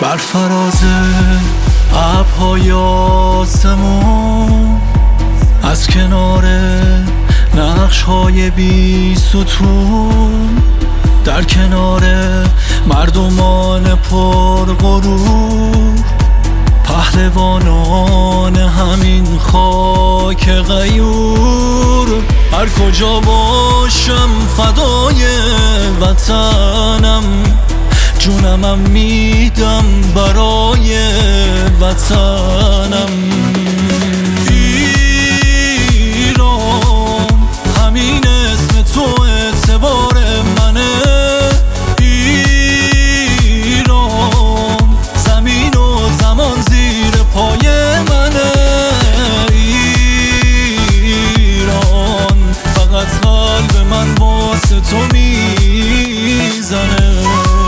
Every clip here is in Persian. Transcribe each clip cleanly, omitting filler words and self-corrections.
بر فراز ابرهای آسمون، از کنار نقش‌های بی ستون، در کنار مردمان پرغرور، پهلوانان همین خاک غیور. هر کجا باشم فدای وطنم، جونمم میدم برای وطنم. ایران همین اسم تو اعتبار منه، ایران زمین و زمان زیر پای منه، ایران فقط قلب من واسه تو میزنه.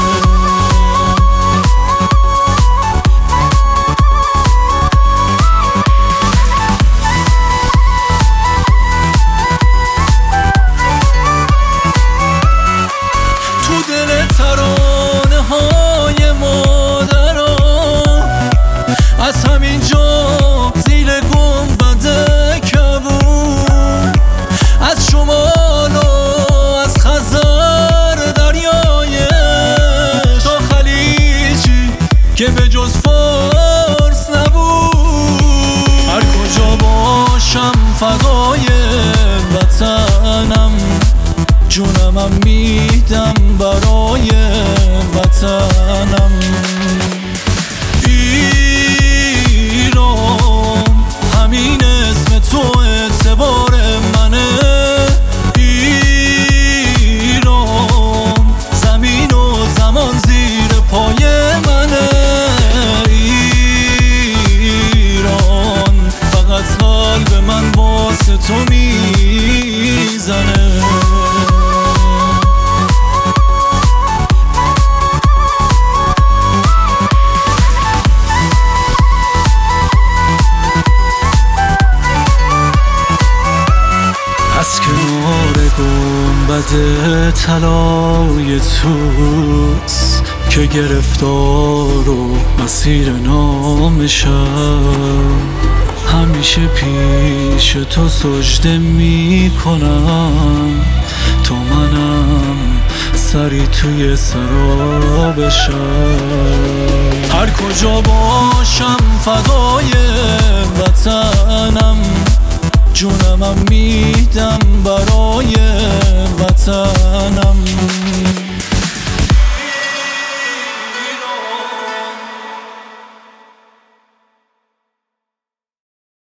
ترانه های مادران از همین جا زیر گنبد کبود، از شمال و از خزر دریایش تا خلیجی که به جز فارس نبود. هر کجا باشم فدای وطنم، جونمم میدم برای وطنم. ایران همین اسم تو اعتبار منه، ایران زمین و زمان زیر پای منه، ایران فقط قلب من واسه تو میزنه. از کنار گنبد طلای توس که گرفتار و مسیر نامشم، همیشه پیش تو سجده می کنم تا منم سری توی سرابشم. هر کجا باشم فدای وطنم، جونمم میدم برای وطن.